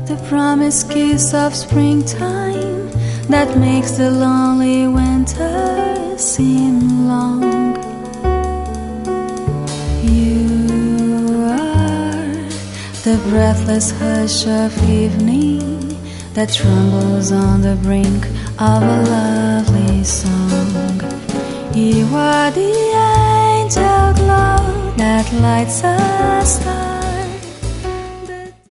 the promised kiss of springtime that makes the lonely winter seem long. You are the breathless hush of evening that trembles on the brink of a lovely song. You are the angel glow that lights a star